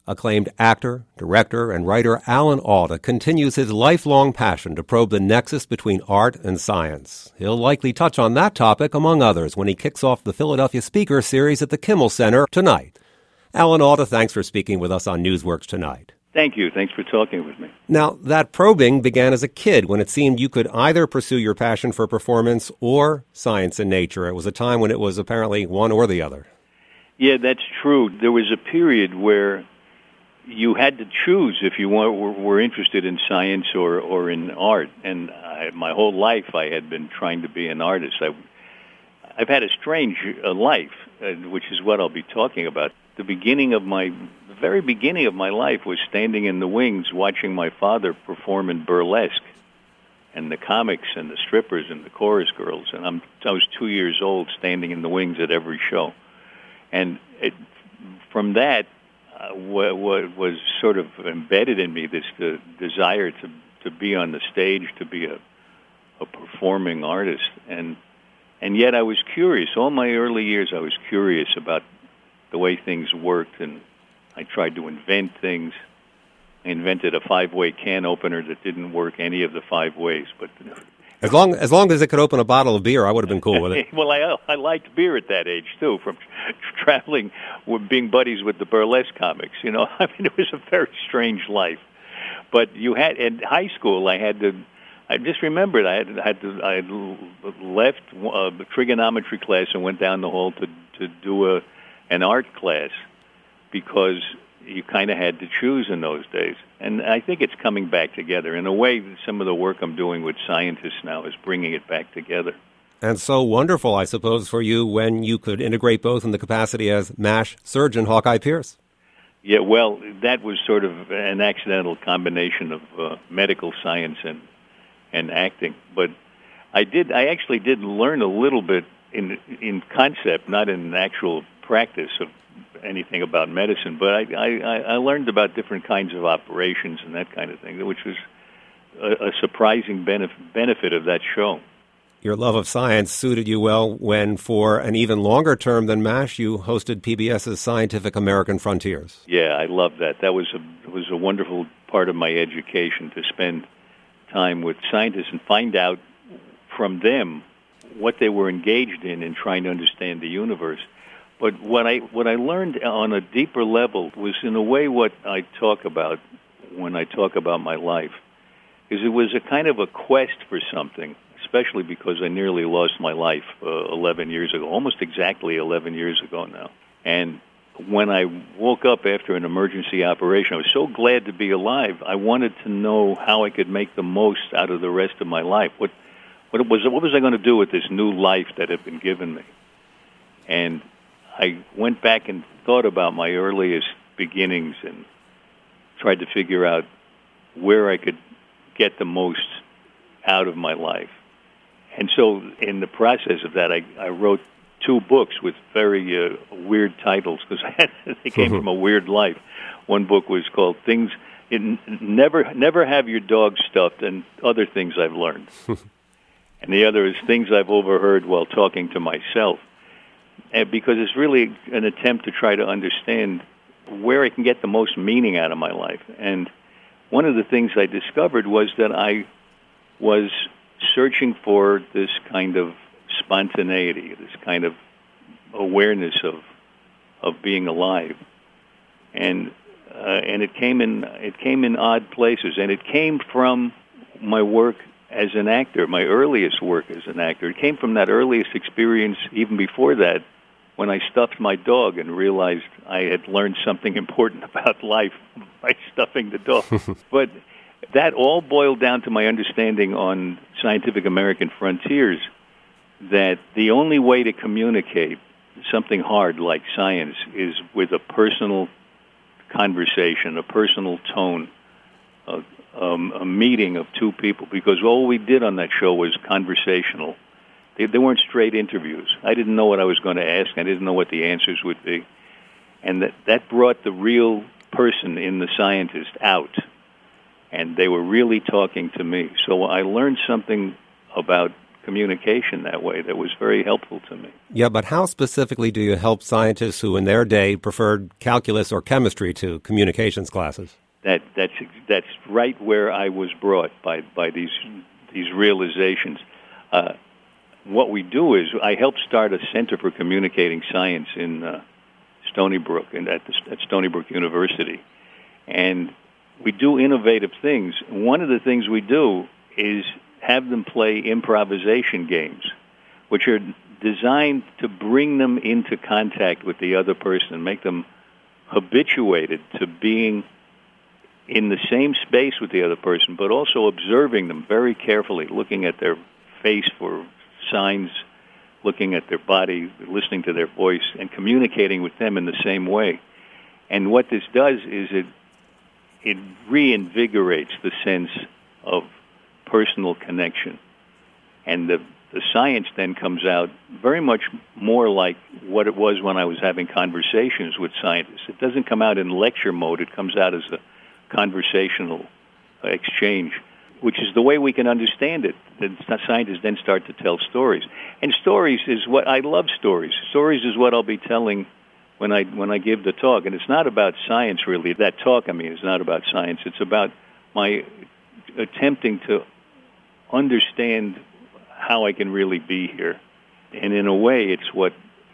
Acclaimed actor, director, and writer Alan Alda continues his lifelong passion to probe the nexus between art and science. He'll likely touch on that topic, among others, when he kicks off the Philadelphia Speaker Series at the Kimmel Center tonight. Alan Alda, thanks for speaking with us on Newsworks tonight. Thank you. Thanks for talking with me. Now, that probing began as a kid when it seemed you could either pursue your passion for performance or science and nature. It was a time when it was apparently one or the other. Yeah, that's true. There was a period where you had to choose if you were interested in science or in art. And my whole life I had been trying to be an artist. I've had a strange life, which is what I'll be talking about. The very beginning of my life was standing in the wings watching my father perform in burlesque and the comics and the strippers and the chorus girls. And I was 2 years old standing in the wings at every show. And from that, what was sort of embedded in me, this desire to be on the stage, to be a performing artist. And yet I was curious. All my early years I was curious about the way things worked, and I tried to invent things. I invented a 5-way can opener that didn't work any of the 5 ways. But As long as it could open a bottle of beer, I would have been cool with it. Well, I liked beer at that age, too, from traveling, being buddies with the burlesque comics. You know, I mean, it was a very strange life. But in high school, I just remembered I had left the trigonometry class and went down the hall to do an art class because you kind of had to choose in those days. And I think it's coming back together. In a way, some of the work I'm doing with scientists now is bringing it back together. And so wonderful, I suppose, for you when you could integrate both in the capacity as MASH surgeon Hawkeye Pierce. Yeah, well, that was sort of an accidental combination of medical science and acting. But I actually did learn a little bit in concept, not in actual practice of anything about medicine, but I learned about different kinds of operations and that kind of thing, which was a surprising benefit of that show. Your love of science suited you well when, for an even longer term than MASH, you hosted PBS's Scientific American Frontiers. Yeah, I loved that. That was a wonderful part of my education, to spend time with scientists and find out from them what they were engaged in trying to understand the universe. But what I learned on a deeper level was, in a way, what I talk about when I talk about my life, is it was a kind of a quest for something, especially because I nearly lost my life 11 years ago, almost exactly 11 years ago now. And when I woke up after an emergency operation, I was so glad to be alive. I wanted to know how I could make the most out of the rest of my life. What was I going to do with this new life that had been given me? And I went back and thought about my earliest beginnings and tried to figure out where I could get the most out of my life. And so in the process of that, I wrote 2 books with very weird titles, because they came from a weird life. One book was called Never Have Your Dog Stuffed and Other Things I've Learned. And the other is Things I've Overheard While Talking to Myself. Because it's really an attempt to try to understand where I can get the most meaning out of my life. And one of the things I discovered was that I was searching for this kind of spontaneity, this kind of awareness of being alive, and it came in odd places, and it came from my work as an actor, my earliest work as an actor. It came from that earliest experience, even before that, when I stuffed my dog and realized I had learned something important about life by stuffing the dog. But that all boiled down to my understanding on Scientific American Frontiers that the only way to communicate something hard like science is with a personal conversation, a personal tone, a meeting of 2 people, because all we did on that show was conversational. They weren't straight interviews. I didn't know what I was going to ask. I didn't know what the answers would be. And that brought the real person in the scientist out. And they were really talking to me. So I learned something about communication that way that was very helpful to me. Yeah, but how specifically do you help scientists who in their day preferred calculus or chemistry to communications classes? That's right where I was brought by these realizations. What we do is I helped start a Center for Communicating Science in Stony Brook and at Stony Brook University, and we do innovative things. One of the things we do is have them play improvisation games, which are designed to bring them into contact with the other person and make them habituated to being in the same space with the other person, but also observing them very carefully, looking at their face for signs, looking at their body, listening to their voice, and communicating with them in the same way. And what this does is it reinvigorates the sense of personal connection. And the science then comes out very much more like what it was when I was having conversations with scientists. It doesn't come out in lecture mode. It comes out as a conversational exchange, which is the way we can understand it. The scientists then start to tell stories. And stories is what I love. Stories is what I'll be telling when I give the talk. And it's not about science, really. That talk, is not about science. It's about my attempting to understand how I can really be here. And in a way, it's what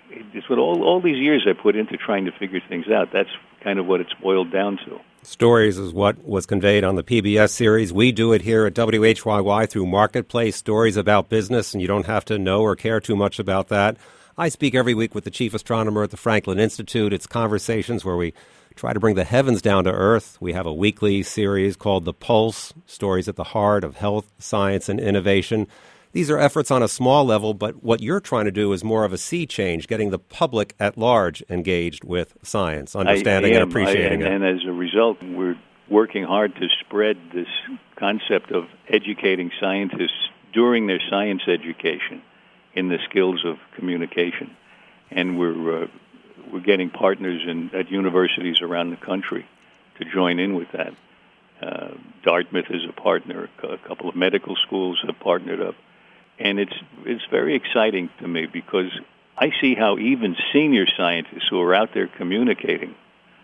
all these years I put into trying to figure things out. That's kind of what it's boiled down to. Stories is what was conveyed on the PBS series. We do it here at WHYY through Marketplace, stories about business, and you don't have to know or care too much about that. I speak every week with the chief astronomer at the Franklin Institute. It's conversations where we try to bring the heavens down to earth. We have a weekly series called The Pulse, stories at the heart of health, science, and innovation. These are efforts on a small level, but what you're trying to do is more of a sea change, getting the public at large engaged with science, understanding and appreciating it. And as a result, we're working hard to spread this concept of educating scientists during their science education in the skills of communication. And we're getting partners at universities around the country to join in with that. Dartmouth is a partner. A couple of medical schools have partnered up. And it's very exciting to me because I see how even senior scientists who are out there communicating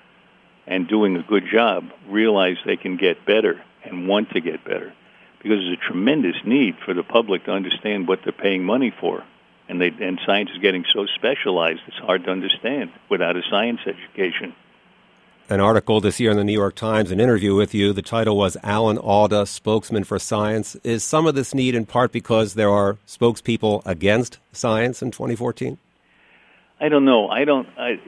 and doing a good job realize they can get better and want to get better because there's a tremendous need for the public to understand what they're paying money for. And science is getting so specialized, it's hard to understand without a science education. An article this year in the New York Times, an interview with you, the title was Alan Alda, Spokesman for Science. Is some of this need in part because there are spokespeople against science in 2014? I don't know. I don't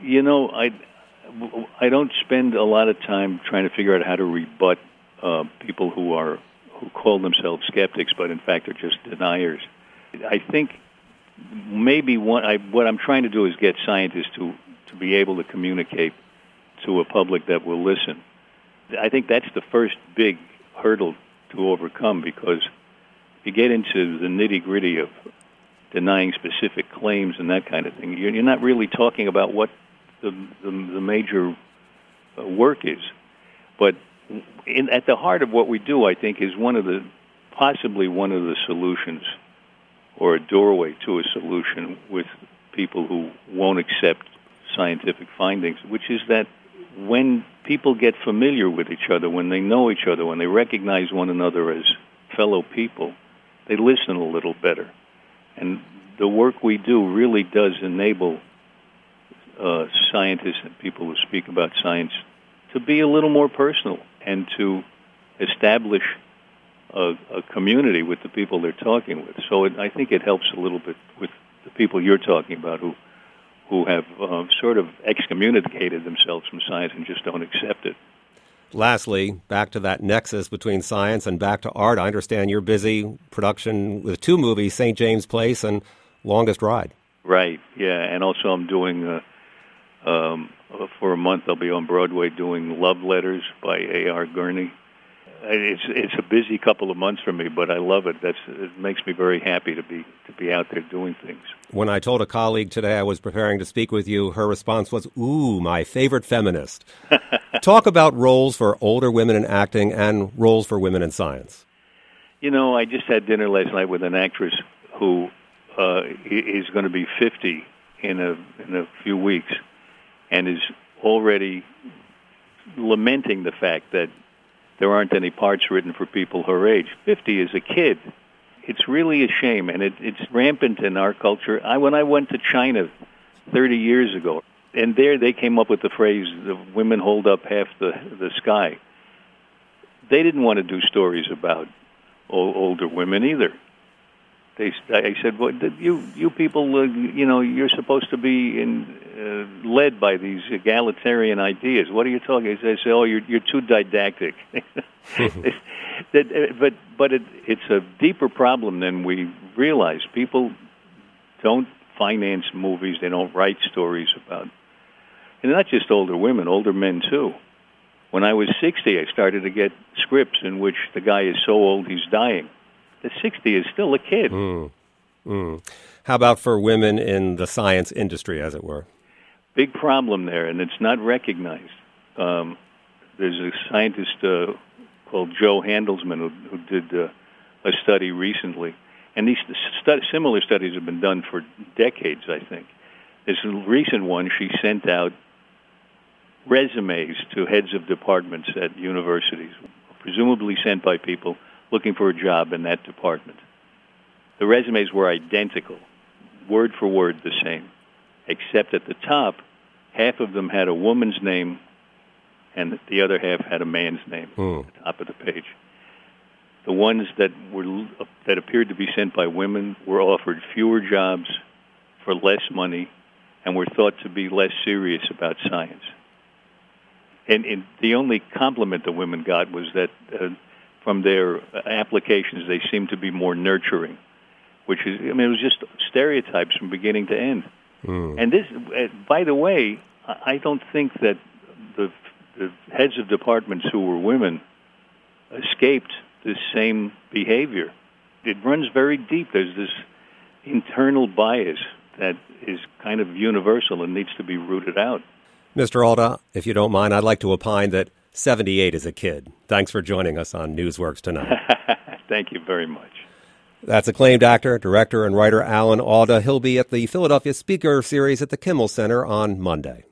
spend a lot of time trying to figure out how to rebut people who call themselves skeptics, but in fact are just deniers. I think maybe what I'm trying to do is get scientists to be able to communicate to a public that will listen. I think that's the first big hurdle to overcome because if you get into the nitty-gritty of denying specific claims and that kind of thing, you're not really talking about what the major work is. But at the heart of what we do, I think, is possibly one of the solutions or a doorway to a solution with people who won't accept scientific findings, which is that when people get familiar with each other, when they know each other, when they recognize one another as fellow people, they listen a little better. And the work we do really does enable scientists and people who speak about science to be a little more personal and to establish a community with the people they're talking with. So I think it helps a little bit with the people you're talking about who have sort of excommunicated themselves from science and just don't accept it. Lastly, back to that nexus between science and back to art. I understand you're busy production with 2 movies, St. James Place and Longest Ride. Right, yeah. And also I'm doing, for a month, I'll be on Broadway doing Love Letters by A.R. Gurney. It's a busy couple of months for me, but I love it. It makes me very happy to be out there doing things. When I told a colleague today I was preparing to speak with you, her response was, "Ooh, my favorite feminist." Talk about roles for older women in acting and roles for women in science. I just had dinner last night with an actress who is going to be 50 in a few weeks, and is already lamenting the fact that there aren't any parts written for people her age. 50 is a kid. It's really a shame, and it's rampant in our culture. When I went to China 30 years ago, and there they came up with the phrase, "the women hold up half the sky." They didn't want to do stories about older women either. I said, "Well, you people, you're supposed to be led by these egalitarian ideas. What are you talking?" They say, "Oh, you're too didactic." But it's a deeper problem than we realize. People don't finance movies; they don't write stories about, and not just older women, older men too. When I was 60, I started to get scripts in which the guy is so old he's dying. The 60 is still a kid. How about for women in the science industry, as it were? Big problem there, and it's not recognized. There's a scientist called Joe Handelsman who did a study recently, and these similar studies have been done for decades, I think. This recent one, she sent out resumes to heads of departments at universities, presumably sent by people looking for a job in that department. The resumes were identical, word for word the same, except at the top, half of them had a woman's name and the other half had a man's name at the top of the page. The ones that appeared to be sent by women were offered fewer jobs for less money and were thought to be less serious about science. And the only compliment the women got was that from their applications, they seemed to be more nurturing, which is, it was just stereotypes from beginning to end. And this, by the way, I don't think that the heads of departments who were women escaped this same behavior. It runs very deep. There's this internal bias that is kind of universal and needs to be rooted out. Mr. Alda, if you don't mind, I'd like to opine that 78 is a kid. Thanks for joining us on Newsworks tonight. Thank you very much. That's acclaimed actor, director, and writer Alan Alda. He'll be at the Philadelphia Speaker Series at the Kimmel Center on Monday.